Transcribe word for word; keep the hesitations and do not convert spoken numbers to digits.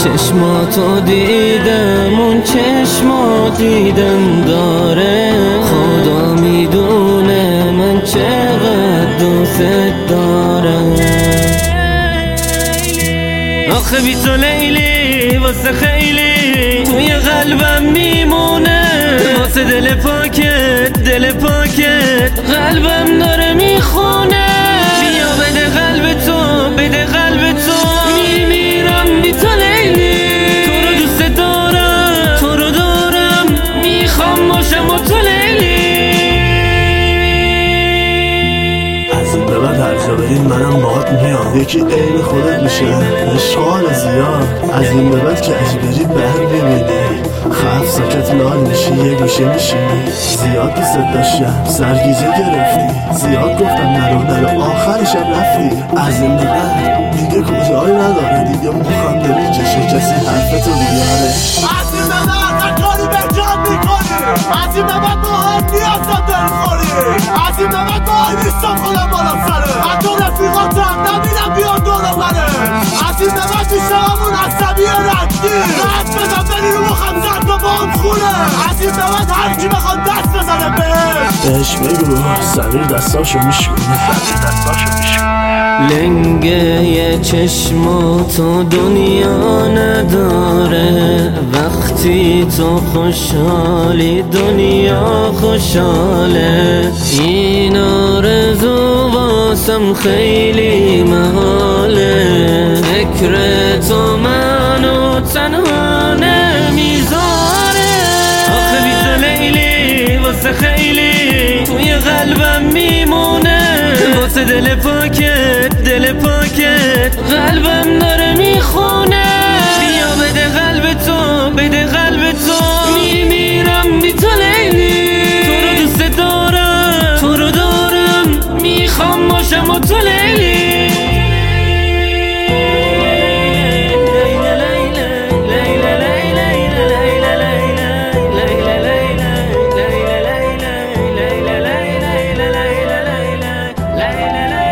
چشماتو دیدم، اون چشما دیدم داره. خدا میدونه من چقدر دوست دارم. آخه بی تو لیلی واسه خیلی توی قلبم میمونه. واسه دل پاکت دل پاکت قلبم داره میخونه. بیا بده قلب تو بده قلب تو، میمیرم بی تو لیلی. تو رو دوست دارم تو رو دارم، میخوام باشم با تو لیلی. از این به بعد هر جا بریم منم باهات میام، یکی عین خودت میشه اشغال زیاد. از این به بعد که اگه بری بر ببینی خف ساکت لال میشی یه گوشه میشینی. زیاد دوست داشتم سرگیجه گرفتی، زیاد گفتم نرو نرو آخرشم رفتی. از این به بعد دیگه کجایی نداره، دیگه مخم نمیکشه کسی حرفتو بیاره. از این به بعد هر کاری به جان میکنی، از این به بعد با هم نیازم دل خوری. از این به بعد با هم نیستم خودم بالا سره، حتی رفیقاتم نمیرم بیان دورو بره. از این به بعد میشه همون عصبی رنگی، رد بدم بری رو مخم زد و با هم خونه. از این به بعد هر کی بخواد دست بزنه بهش بهش بگو سمیر دستاشو میشونه، سمیر دستاشو میشونه. لنگه یه چشماتو دنیا نداره، وقتی تو خوشحالی دنیا خوشحاله. این آرزو واسم خیلی محاله، فکر تو منو تنها نمیذاره. آخه بی تو لیلی واسه خیلی توی قلبم میمونه. واسه دل پاکت دل پاکت قلبم داره میخونه. بیا بده قلب تو بده قلب تو، میمیرم بی تو لیلی. تو رو دوست دارم تو رو دارم، میخوام باشم با تو لیلی. La la la